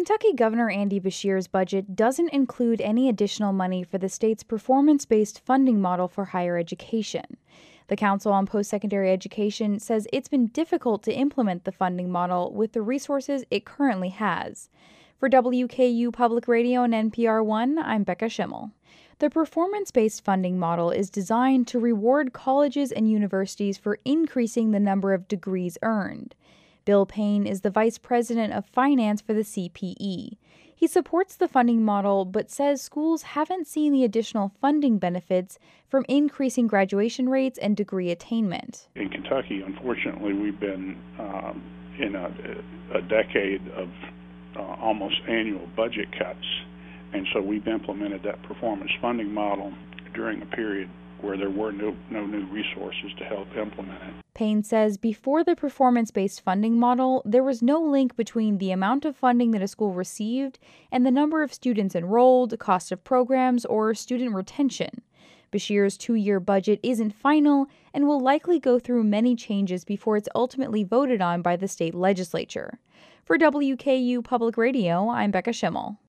Kentucky Governor Andy Beshear's budget doesn't include any additional money for the state's performance-based funding model for higher education. The Council on Post-Secondary Education says it's been difficult to implement the funding model with the resources it currently has. For WKU Public Radio and NPR One, I'm Becca Schimmel. The performance-based funding model is designed to reward colleges and universities for increasing the number of degrees earned. Bill Payne is the Vice President of Finance for the CPE. He supports the funding model but says schools haven't seen the additional funding benefits from increasing graduation rates and degree attainment. In Kentucky, unfortunately, we've been in a decade of almost annual budget cuts, and so we've implemented that performance funding model during a period where there were no new resources to help implement it. Payne says before the performance-based funding model, there was no link between the amount of funding that a school received and the number of students enrolled, cost of programs, or student retention. Beshear's 2-year budget isn't final and will likely go through many changes before it's ultimately voted on by the state legislature. For WKU Public Radio, I'm Becca Schimmel.